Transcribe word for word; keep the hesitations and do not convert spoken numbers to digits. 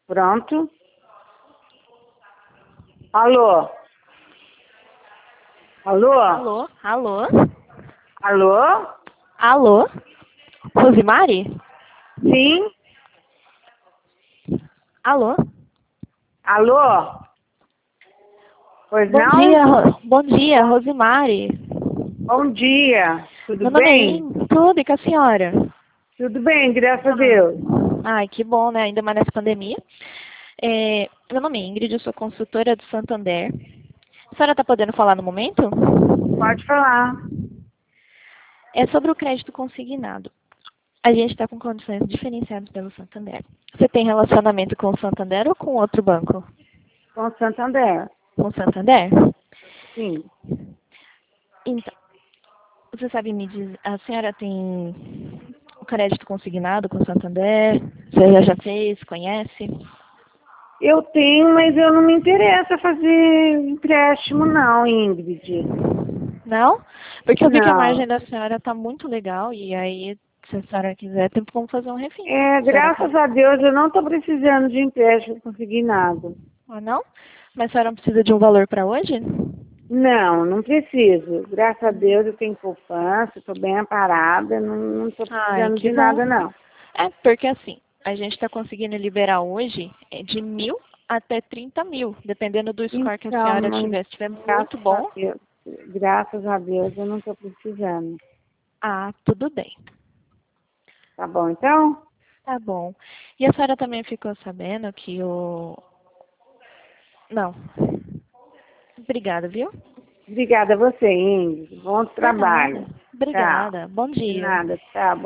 Pronto. Alô? Alô? Alô? Alô? Alô? Alô? Rosimari? Sim? Alô? Alô? Pois Bom não? dia, Ro- bom dia, Rosimari. Bom dia. Tudo Meu nome é bem? In... Tudo, e com a senhora? Tudo bem, graças a Deus. Ai, que bom, né? Ainda mais nessa pandemia. É, meu nome é Ingrid, eu sou consultora do Santander. A senhora está podendo falar no momento? Pode falar. É sobre o crédito consignado. A gente está com condições diferenciadas pelo Santander. Você tem relacionamento com o Santander ou com outro banco? Com o Santander. Com o Santander? Sim. Então, você sabe me dizer, a senhora tem o crédito consignado com o Santander? Você já fez, conhece? Eu tenho, mas eu não me interessa fazer empréstimo não, Ingrid. Não? Porque eu vi que a Não. margem da senhora está muito legal e aí, se a senhora quiser, tem como fazer um refim. É, A senhora graças quer? a Deus eu não estou precisando de empréstimo consignado. Ah, não? Mas a senhora não precisa de um valor para hoje? Não, não preciso. Graças a Deus eu tenho poupança, estou bem amparada, não estou Ai, precisando que de bom. nada não. É, porque assim, a gente está conseguindo liberar hoje é, de mil até trinta mil, dependendo do score que a Então, senhora mas tiver. Se tiver graças muito a bom, Deus, graças a Deus eu não estou precisando. ah, tudo bem. Tá bom, então? Tá bom. E a senhora também ficou sabendo que o... Não. Obrigada, viu? Obrigada a você, Ingrid. Bom Por nada. trabalho. Tchau. Obrigada. Bom De dia. nada, tchau.